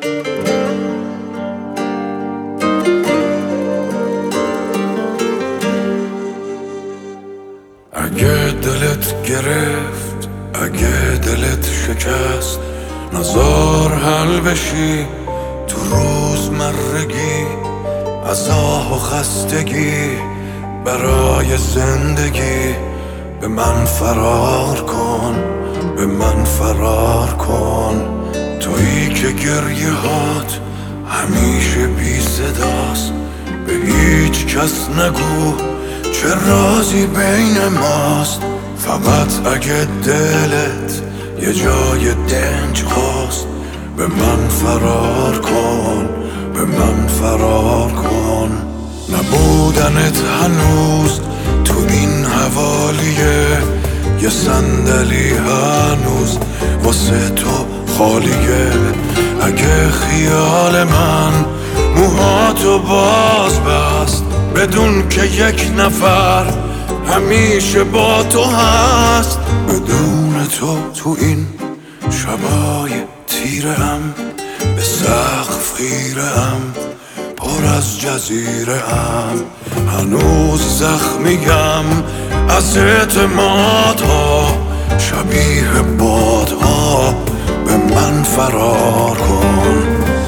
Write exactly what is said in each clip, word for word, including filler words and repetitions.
اگه دلت گرفت، اگه دلت شکست، نزار حل بشی تو روزمرگی، از آه و خستگی برای زندگی. به من فرار کن، به من فرار کن. تویی که گریه هات همیشه بی صداست. به هیچ کس نگو چه رازی بین ماست. فقط اگه دلت یه جای دنج خواست، به من فرار کن، به من فرار کن. نبودنت هنوز تو این حوالیه، یه صندلی هنوز واسه تو خالیه. اگه خیال من موهاتو باز بست، بدون که یک نفر همیشه با تو هست. بدون تو تو این شبای تیره‌ام، به سقف خیره‌ام، پر از جزیره‌ام. هنوز زخمیم از اعتمادها، شبیه بادها. به من فرار کن.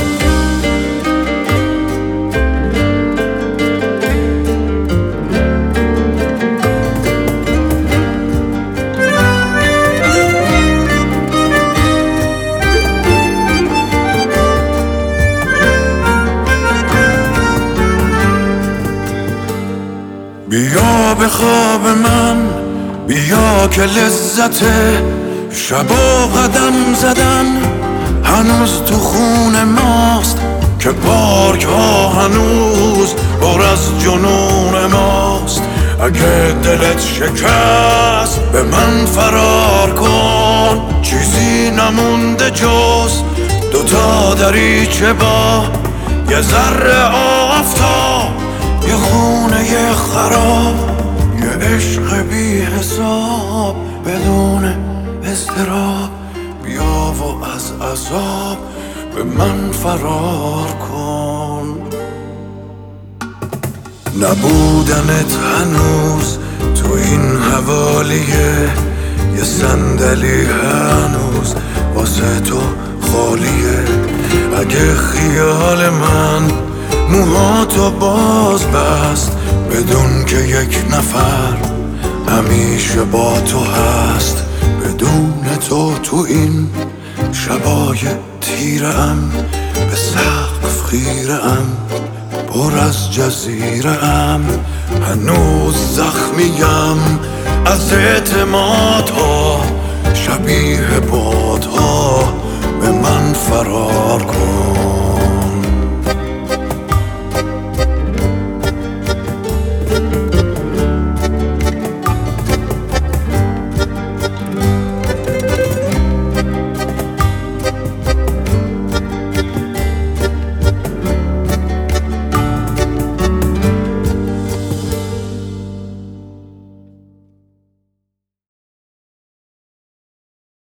بیا به خواب من، بیا که لذت شبا قدم زدن هنوز تو خون ماست. که پارک ها هنوز پر از جنون ماست. اگه دلت شکست، به من فرار کن. چیزی نمونده جز دوتا دریچه با یه ذره آفتاب، یه خونه یه خراب، یه عشق بی حساب بدون اضطراب. بیا و از عذاب به من فرار کن. نبودنت هنوز تو این حوالیه، یه صندلی هنوز واسه تو خالیه. اگه خیال من موهاتو باز بست، بدون که یک نفر همیشه با تو هست. بدون تو تو این شبای تیره‌ام، به سقف خیره‌ام، پر از جزیره‌ام. هنوز زخمیم از اعتمادها،